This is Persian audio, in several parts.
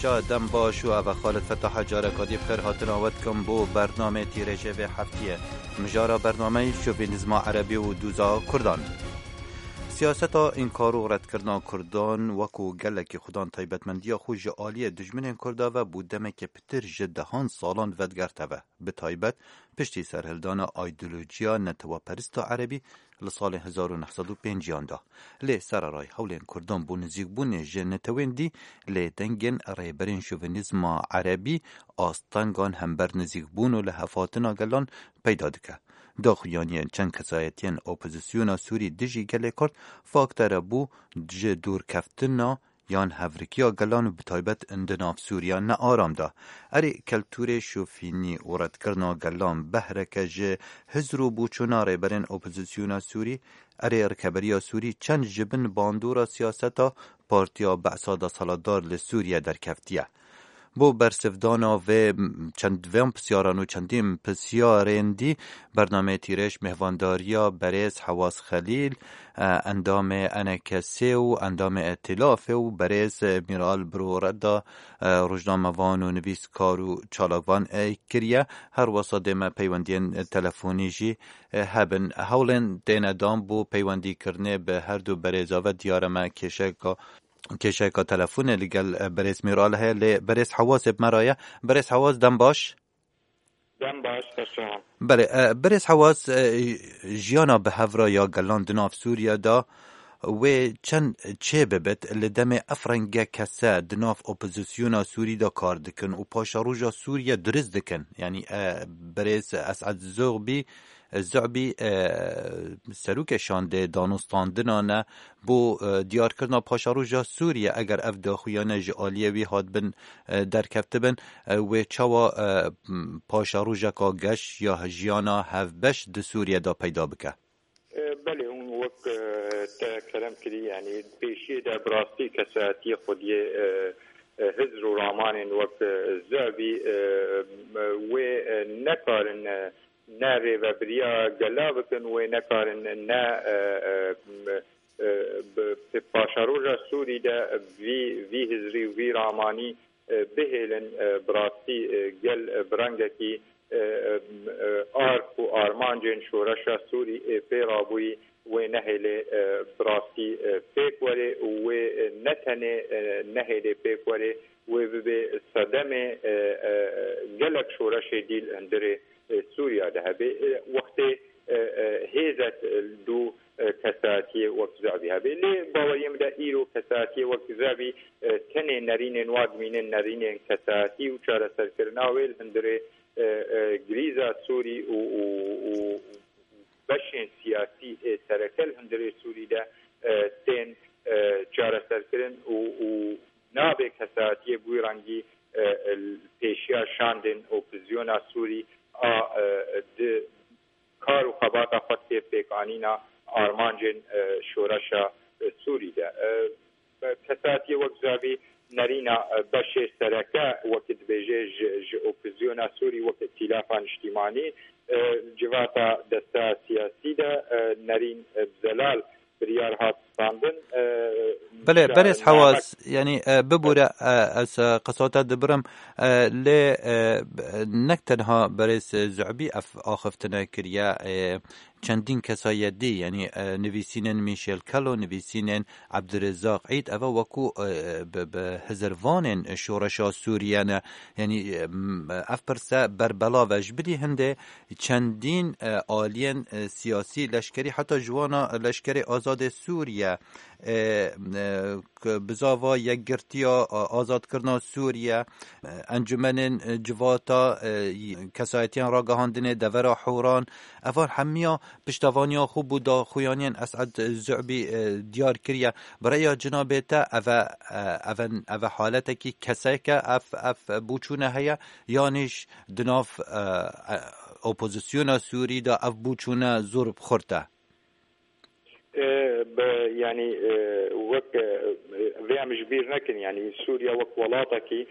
پیشا دم باش و او خالد فتح جارکادی بخیر هاتنا ود کم بو برنامه تیرژه و هفتیه مجارا برنامه شوونیزم عربی و دوزا کردان سیاستا انکار و رد کردن کردان وکو گلک خودان تایبتمندی خوش عالی دجمن کردا و بودمه که پتر جدهان سالان ودگرته و به تایبت پشتی سرهلدان ایدئولوژیا نتوا پرست عربی لسال 1905 دا لی سرارای حول کردان بو نزیک بون جنتوین دی لی دنگن ریبرین شوونیزم عربی آستانگان همبر نزیک بون و لحفاتنا گلان پیدا دکه داخویانی چند کسایتین اپوزیسیونا سوری دجی گله کرد فاکتر بو جه دور کفتنا یان هفرکیا گلان و بتایبت اندناف سوریا نه آرام دا اری کلتور شوفینی و رد کرنا گلان بهرکه جه هزرو بو چوناره برین اپوزیسیونا سوری اری ارکبریا سوری چند جبن باندورا سیاستا پارتیا بعصادا سالادار لسوریا در کفتیه بو برسفدانا و چند ویم پسیاران و چندیم پسیارین دی برنامه تیرش مهوانداریا بریز حواس خلیل اندام انکسی و اندام ائتلاف و بریز میرال بروردا روزنامه‌وان و نویسکار و چالاکوان کریه هر وساده ما پیوندین تلفنی جی هبن هولن دین ادام بو پیوندی کرنه به هر دو بریزا و دیار ما کشه که تلفون لگل بریس میراله های لی بریس حواس بمرایه بریس حواس دم باش بسیار بله بریس حواس جیانا به هفرا یا گلان دناف سوریا دا و چند چه ببت لدم افرنگه کسا دناف اپوزیسیونا سوری دا کار دکن و پاشاروجا سوریا درز دکن یعنی بریس اسعد زعبی سروک شانده دانستاندنانه بو دیار کردن پاشاروجا سوریه اگر اف داخویانه جعالیه وی هاد بن در کفته بن و چاوا پاشاروجا کا گش یا هجیانا هفبش د سوریه دا پیدا بکه بله اون وقت کلام کردی یعنی پیشی در براستی کساتی خودی هزر و رامان وقت زعبی و نکارن نه ریوبریا گلا بکن و نکارن نه پاشاروجا سوری ده وی هزری وی رامانی بهلن براستی گل برنگکی آرک و آرمانجن شورشا سوری پیرابوی و نهل براستی پیکوره و نتنه نهل پیکوره و به صدم گلک شورش دیل اندره سوریا ده به وقت هیزت دو کساتی وقت زعبی هبه لی باوریم ده ایرو کساتی وقت زعبی تنه نرین نواد مینن نرین کساتی و چاره سرکرناویل هندره گریزا سوری و بشین سیاسی سرکل هندره سوری ده تن چاره سرکرن و نابه کساتی بوی رنگی پیشیا شاندن اپوزیونا سوری د کار و خبات خطی پیکانینا آرمانجن شورشا سوری ده کساتی وقت زابی نرینا بشه سرکه وقت بیجه اپوزیونا سوری وقت ائتلافان اجتماعی جواتا دستا سیاسی ده نرین بزلال بريار هات ساندن بله برس حواس يعني ببورة أس قصوات دبرم ل نكتنها برس زعبي آخفتنا كريا چندین کسای دی یعنی نویسینن میشل کلو نویسینن عبدالرزاق عید اوا وکو به هزروانن شورشا سوریان یعنی افپرسه بربلا وجبری هنده چندین آلین سیاسی لشکری حتی جوانا لشکری آزاد سوریه بزاوا یک گرتیا آزاد کرنا سوریه انجمن جواتا کسایتیان را گهاندنه دورا حوران افار همیا پشتوانیا خوب بود خویانین اسعد زعبی دیار کریه برای جناب تا اف حالت کی کسای که اف بوچونه هيا یانش دناف اپوزیسیون سوری دا اف بوچونه زور بخورته يعني وك ويا مجبير نكن يعني سوريا وك ولاتكي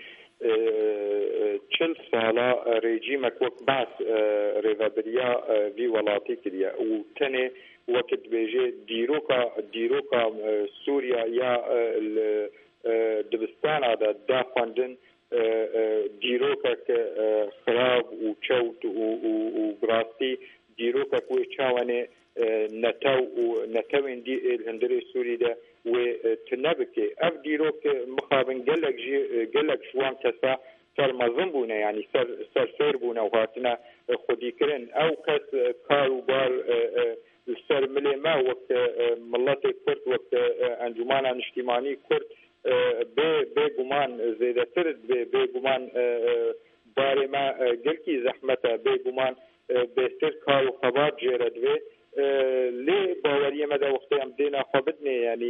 چل سالا رژیمک وک بعد ریوبریا وی ولاتی کردیا و تنه وقت بیجه دیروکا سوریا یا دبستان هذا دافندن دیروکک خراب و چوت و براستی دیروکک و چاونه نتاوین دی الهندری سوری ده و تنبکه اف دیروک مخابن گلک شوان کسا سر مزن بونه یعنی سر سیر بونه و هاتنا خودی کرن او کس کاروبار سر ملی ما وقت ملت کرد وقت انجمان اجتماعی کرد به گمان زیاده تر به گمان باره ما گلکی زحمته به گمان بهتر کار و خبر جرد و لی باوری ما دا وقتی هم دینا خوابدنه یعنی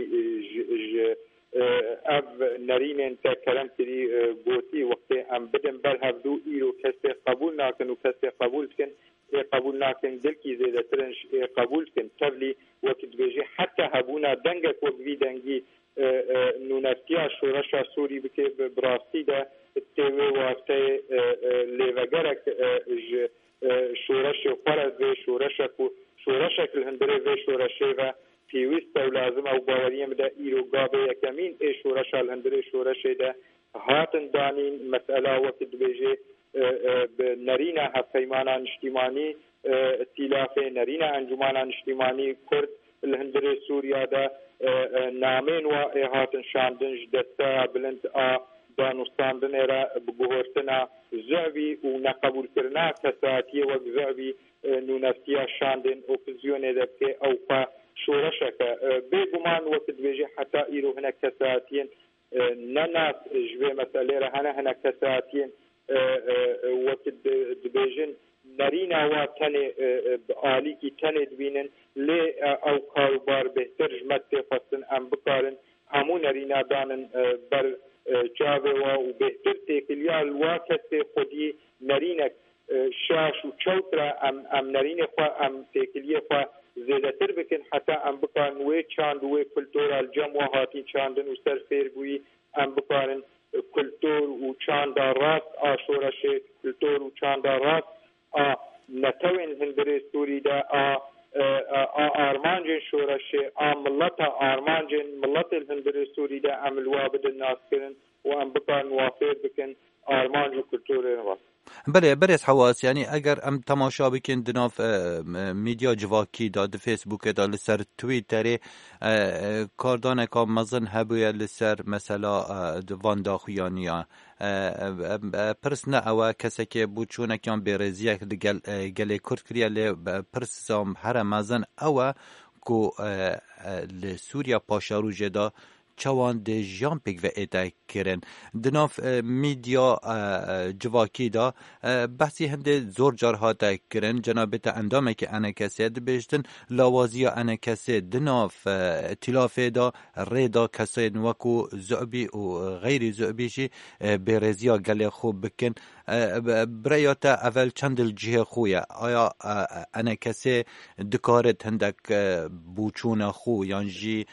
اف نرینن تا کلم کری گوتی وقتی هم بدن بر هفدو ایرو کسی قبول ناکن و کسی قبول کن قبول ناکن دلکی زیاده ترنش قبول کن تبلی وقت بیجی حتی هبونا دنگک وقتی دنگی نونفتیا شورش سوری بکه براستی ده تیوه واسطه لیوگرک شورش فرز و شورشک الهندره و شورشه و پیوست و لازم او باوریم ده ایرو گابه یکمین ای شورش الهندره شورشه ده هاتن دانین مسئله وقت بیجه نرینه هفیمانان اجتماعی اتلاف نرینه انجمانان اجتماعی کرد الهندره سوریا ده نامین و هاتن شاندن جدسته بلند دانستاندن را بگوهرتنا زعبی و نقبول کرنا کساتی و زعبی نونفتیا شاندن اپوزیونه ده که او پا شورشک بگمان وقت بیجه حتی ایرو هنه کساتین نناس جوه مسئله را هنه کساتین وقت بیجن نرینا و تنه آلی کی تنه دوینن لی او کاروبار بهتر جمت تفصن ام بکارن همون نرینا دانن بر جاوه و بهتر تکلیال و کسی خودی نرینک شاش و چوت را ام نرین خواه ام تکلیه خواه زیده تر بکن حتی ام بکارن وی چاند وی کلتور الجم و هاتی چاندن و سر فیرگوی ام بکارن کلتور و چاند راست آشورش کلتور و چاند راست نتوین هندری سوری ده آرمانجن شورشه ملت آرمانجن ملت الهندری سوری ده عمل وابد الناس کرن و ام بکن وافر بکن آرمانج و کلتور نواس بله برس حواس یعنی اگر ام تماشا بکن دناف میدیا جواکی داد فیسبوک داد لسر تویتر کاردان که مزن هبوی لسر مثلا وان داخویانیا پرس نه او کسی که بود چونه کیان برزیه گل کرد کریا لی پرس زام هر مزن او کو لسوریا پاشارو جدا چوان ده جان پیک و ایتا کرن دناف میدیا جواکی دا بحثی هنده زور جار هاتا کرن جنابت اندامه که انا کسی دبشتن لاوازی انا کسی دناف تلافه دا ریدا کسی نوکو زعبی و غیر زعبیشی برزیا گل خوب بکن برایاتا اول چند الجه خویه آیا انا کسی دکارت هندک بوچون خو یعنی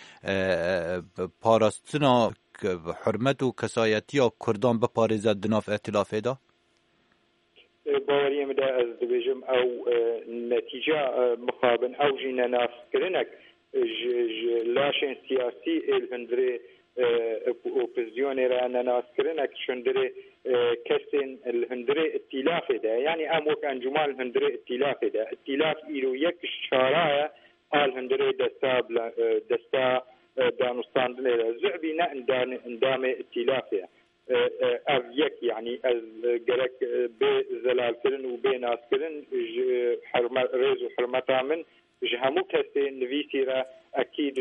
پاراستنا حرمت و کسایتی یا کردان به پارزد دناف ائتلافه دا؟ باوریم دا از دبیجم او نتیجه مخابن او جینا ناس کرنک لاشن سیاسی الهندره اپوزیون را ناس کرنک شندره کسین الهندره ائتلافه دا یعنی اموک انجمان الهندره ائتلافه دا ائتلاف ایرو یک شارع الهندره دستا دانستاندن زعبی نه اندام ائتلافه اف یک یعنی از گرک به زلال کرن و به ناس کرن ریز و حرمت من جهمو کسی نویسی را اکید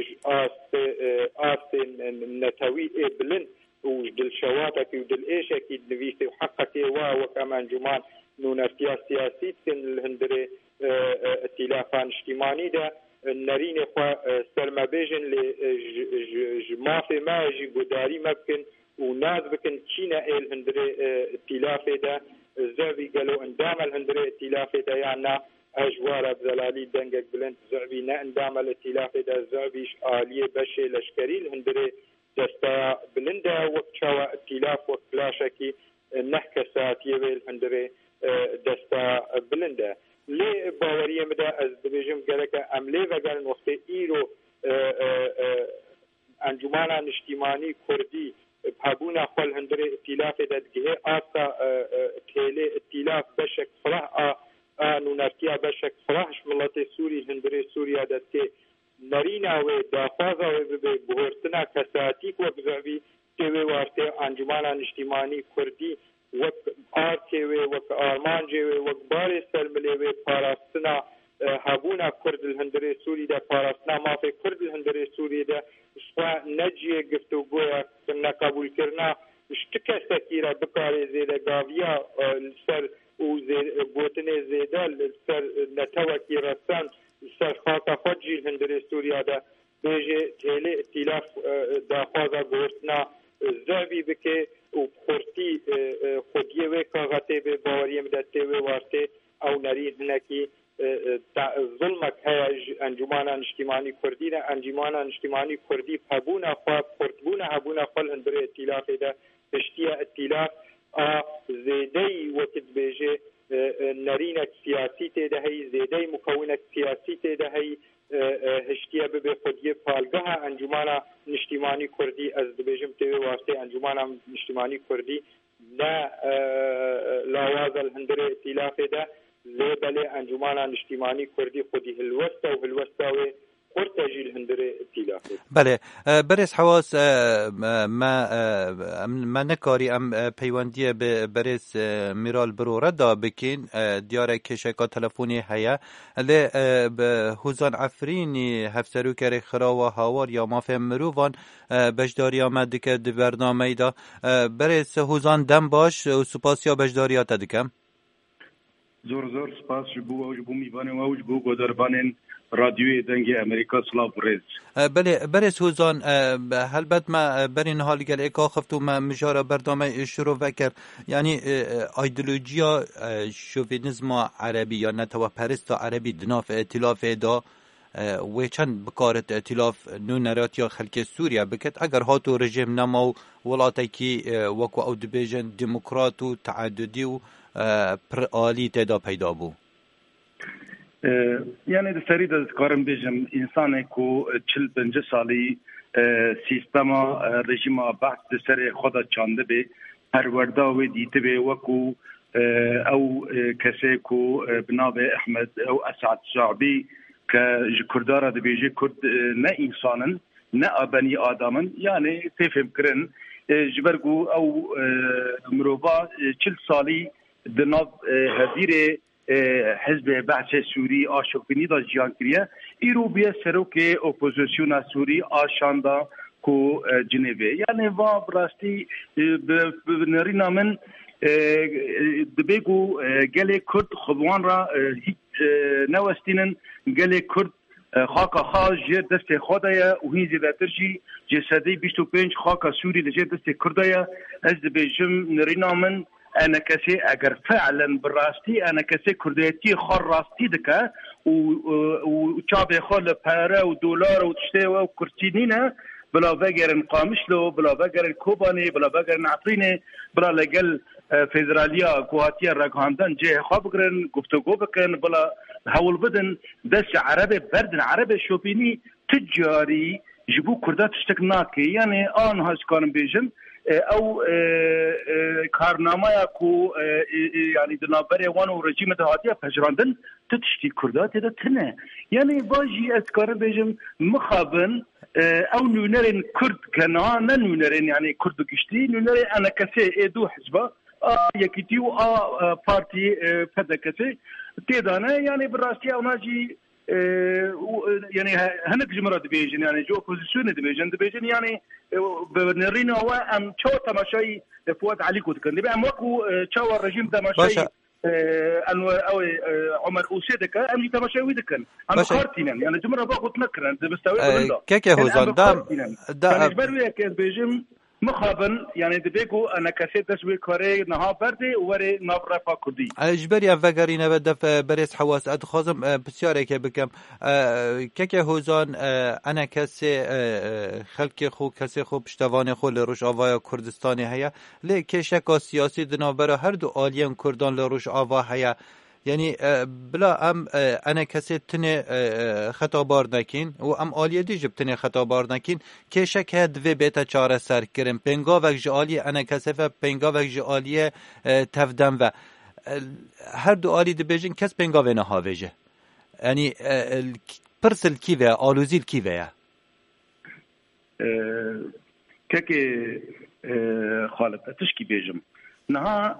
آست نتوی بلن و دل شواتك ودل ايش اكيد نويسي وحقك وكما انجمان نونفتيا سياسي كن الهندري ائتلافان اجتماعي ده نرين خو سرما بيجن لجمافي ما يجي قداري ممكن وناس بكن تشينا الهندري ائتلافي ده زعبي قالوا اندام الهندري ائتلافي ده يعني اجوار بزلالي دنگك بلند زعبي نا اندام الائتلافي ده زعبيش آلية بشي لشكري الهندري دستا بلنده وقتشاوى ائتلاف وكلاشكي نحكى ساتيه الهندري دستا بلنده لي باوريه مدى از دبيجم قالك املي وقالن وقت ايرو انجمانا اجتماعي كردي بابونا خل هندري ائتلاف ددگه آسا تيلي ائتلاف بشك فرح نونرتيا بشك فرحش ملت سوري هندري سوريا ددگه نرينا و دافازا و بهورتنا كساتيك وبزعبي تيوي وارتي انجمانا اجتماعي كردي وك آرتيوي وك آرمانجيوي وك باري سلمليوي پاراستنا هابونا كرد الهندري سوري دا پاراستنا ما في كرد الهندري سوري دا شفا نجي قفتو قويا كنا قبول كرنا اشتكى سكيرا بكاري زيدا قاويا السر بوتني زيدا السر نتوكي رسان السر خاطا خجي الهندري سوريا دا بيجي تيلي ائتلاف دا خوازا قورتنا زعبي بكي وبخورتي خوديه وكاغاتي بباوريه مدتي ووارتي او نريد هناكي ظلمك هاي انجمانا اجتماعي كردي انجمانا اجتماعي كردي هبونا خواب خورتبونا هبونا خل هندري ائتلاف دا اشتيا ائتلاف زيدي وقت بيجي نرينك سياسي تيدا هي زيدي مكونك سياسي تيدا هي هشتیا به خودی پالگاه انجمن اجتماعی کردی از دبیجم تیوی واسطه انجمن اجتماعی کردی نه لواز الهندره ائتلاف ده زبل انجمن اجتماعی کردی خودی هلوسته و هلوسته و قرتجی الهندره ائتلاف. بله برس حواس ما نکاری ام پیوندی به برس میرال برو ردا بکین دیاره کشکا تلفونی هیا لی هوزان عفرینی هفسرو کری خرا و هاوار یا ما فهم مروفان بجداری آمد که دی برنامه دا برس هوزان دم باش و سپاس یا بجداری آتا دکم زور سپاس جبو و جبو میوانه و جبو گودربانین رادیوی دنگی امریکا سلاف ریز. بله برس هوزان هلبت ما برین حال گل اکا خفتو ما مجارا بردامه شروع وکر یعنی ایدئولوژیا شوفینیزم عربی یا نتوا پرست عربی دناف ائتلاف دا و چند بکارت ائتلاف نونرات یا خلک سوریا بکت اگر هاتو رژیم نماو ولاتی کی وکو او دبیجن دموکرات و تعددی و پرآلی تدا پیدا بو. یعنی د سری د کارم بجم انسان کو 45 سالی سیستم رژیم بحث د سری خود چانده به پرورده و دیته به وکو او کسی کو بناب احمد او اسعد شعبی که کردار د بیجه کرد نه انسانن نه بنی آدمن یعنی تفهم کرن جبرگو او مروبا 40 سالی د ناب هزیره حزب بعث سوری آشوبینی دا جیان کریه ایرو بیه سروک اپوزیسیون سوری آشاندا کو جنیوه یعنی و براستی بنرینا من دبیگو گلی کرد خبوان را نوستینن گلی کرد خاکا خاص جه دست خدایا و هی زیادترشی جسدی 25 خاکا سوری لجه دست کردایا از دبیجم نرینا من أنا كسي أجر فعلا براستي أنا كسي كرديتي خار راستي دكا وشابي خال بارا ودولار وتشتوى وكرتينينا بلا بقر قامشلو بلا بقر كوباني بلا بقر نعطيني بلا لقل فيدراليا كواتيا راكاندان جه خابقرن گفتگو بكن بلا هول بدن دس عربي بردن عربي شوبيني تجاري جبو كردات تشتكناكي يعني آن هاش كانم بيجم او کارنامه کو یعنی دنابره وان و رژیم دهاتی پجراندن تشتی کردات ده تنه یعنی باجی از کار بجم مخابن او نونرین کرد کنا نه نونرین یعنی کرد گشتی نونرین انا کسی دو حزبه یکیتی و پارتی پدا کسی تیدانه یعنی براستی اوناجی يعني هناك جمرات بيجن يعني جو بوزيشن دبيجن يعني بنرينا وام شو تماشي فؤاد علي كنت كان بقى ماكو شو الرجيم تماشي انو او عمر اوسيدك ام تماشي ويدكن ام خارتين يعني جمره باخذ نكرن بستوي بلدا كيك هوزان دا اجبر كان بيجم مخابن يعني دبيكو انا كسيت تسوي كوري نها بردي وري نابرا كردي اجبري افغارينا بدف بريس حواس ادخازم بسياره که بكم كيك هوزان انا كسي خلق خو كسي خو پشتوان خو لروش آوا کردستان هيا لكه شکا سیاسی دنابرا هر دو آلیم کردان لروش آوا هيا یعنی بلا ام انا کسی تنه خطا بار نکین و ام آلیه دیجب تنه خطا بار نکین که شک هد و بیتا چاره سر کرن پنگا وک جالی انا کسی و پنگا وک جالی تفدم و هر دو آلی دبیجن کس پنگا و نهاویجه یعنی پرسل کیوه آلوزیل کیوه که خالد تشکی بیجم نه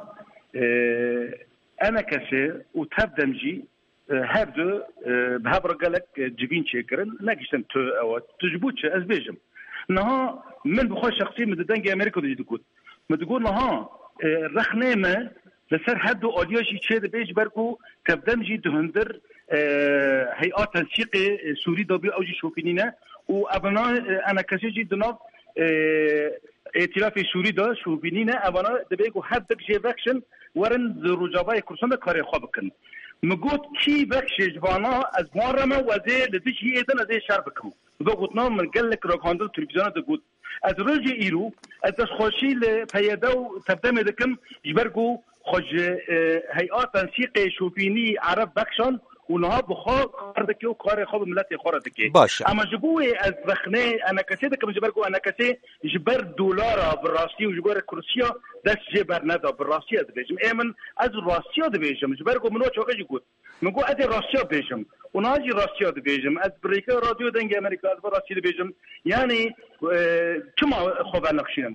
انا کسی و تفدم جی هر دو به هر قالك جبين شكرن ناقشتن تو او تجبوتش از بيجم نها من بخوش شخصي مددنج امريكا دي تقول ما تقول نها رخنيمه لسر هدو اولياشي تشيد بيج بركو تبدمجي دهندر هيئات تنسيقي سوري دبي اوجي شوفينينا وابنا انا كسيجي دناف ائتلاف سوری دا شوبینینه اولا دبیگو حد دکجه وکشن ورن رجابای کرسان دا کاری خواب کن مگود کی وکش جوانا از مارمه وزه لدیشی ایدن از شر بکم دو گوتنا من گلک راکاندل تلویزیون دا گود از رجی ایرو از خوشی لپیده و تبدم دکم جبرگو خوش هیئات تنسیق شوبینی عرب بکشان اونها بخواه کاردکی و کار خواب ملت خوردکی اما جبوه از بخنه انا کسی دکم جبرگو انا کسی جبر دولارا بالراستی و جبر کرسیا دست جبر ندا بالراستی از بیجم ایمن از راستی از بیجم جبرگو منو چوکه جگود منگو از راستی بیجم اونها جی راستی از بیجم از بریکا رادیو دنگ امریکا از راستی بیجم یعنی چما خوب نقشینم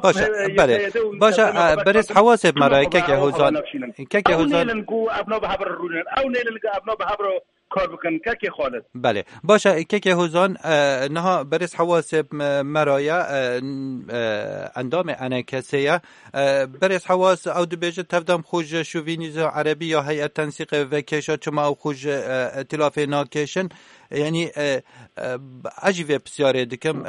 باشه برس حواسب مرای که هوزان که هوزان نلنگو ابنا به حبر رونن او نلنگو ابنا به حبر کار بکن که خالد بله باشه که هوزان نه برس حواسب مرای اندام انا کسیه برس حواس او دبیجه تفدم خوش شوفینیز عربی یا هیئت تنسیق و کشا چما او خوش ائتلاف ناکشن یعنی عجیبه بسیاره دکم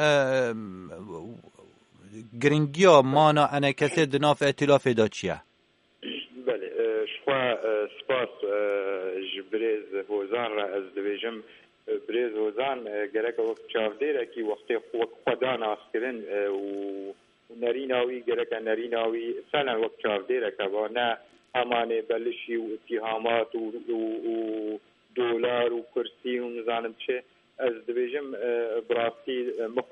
گرینگیا مانا انا کسی دناف ائتلاف دا چیه؟ بله شخوا سپاس جبریز هوزان را از دویجم بریز هوزان گرک وقت چاودیره کی وقتی خدا ناسکرین و نریناوی گرک نریناوی فعلا وقت چاودیره که با نه امانه بلشی و اتهامات و دولار و کرسی و نزانم چه از دویجم براستی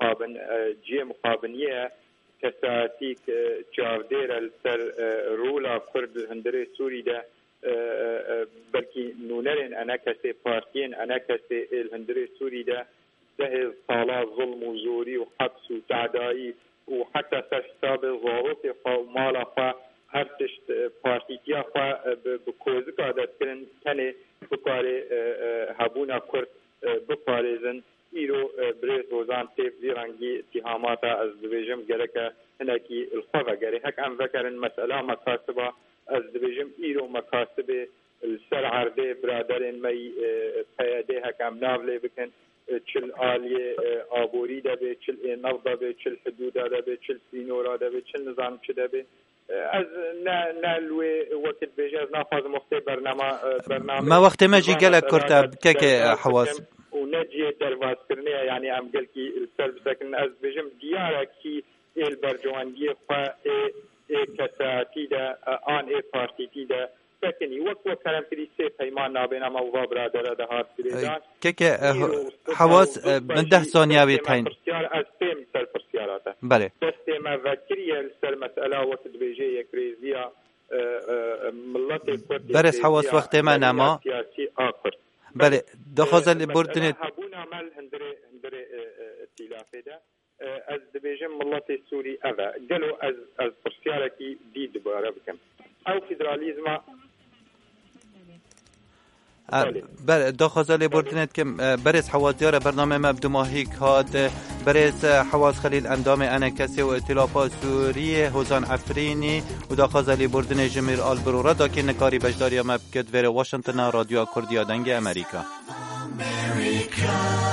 مقابنیه کساتی که چاودیر السر رولا کرد هندره سوری ده بلکی نونرین انا کسی پارتین انا کسی الهندره سوری ده سالا ظلم و زوری و حبس و تعدایی و حتی سر حساب ضابط و مالا خواه هر تشت پارتیتیا خواه بکوزک عادت کرن تنه بکاره هبونا کرد بپارزن ایرو بریز وزان تیف زیرانگی اتهامات از دویجم گرکه هنکی الخواه گره هک ام وکرن مسئله مکاسبه از دویجم ایرو مکاسبه السر عرده برادرین می پیاده هک ام ناوله بکن چل آلیه آبوری دبه چل نو دبه چل حدود دبه چل سینورا دبه چل نظام چه دبه از نلوی وقت بیجه از نافاز مخته برنامه ما وقت ما جی گلک کرتا که حواس ونجي درواز كرنيه يعني ام قال كي السلب ساكن از بجم ديارك كي البرجوانديه خا كساتي دا ان اي بارتي دا سكني وقت كلام كدي سي پیمان نابینا موضوع برادر ده هات كديان كيك حواس من 10 ثانيه بيتين از تيم سل برسياراته بله بس ما فكريه السل مساله وقت بيجي كريزيا ملت برس حواس وقت ما نما سياسي اخر بله دخوزل بردنت هبونا مال هندري ائتلافه ده از دبیجم ملت سوری اوا گلو از پرسیارکی دید باره بکم او فدرالیزم بله دخوزل بردنت که برس حواس دیار برنامه مبدو ماهیک هاد برس حواس خلیل اندام انا کسی و ائتلاف سوری هوزان افرینی و دخوزل بردن جمیر آلبرورا دا که نکاری بجداری مبکد ویر واشنطن رادیو کردیا دنگ امریکا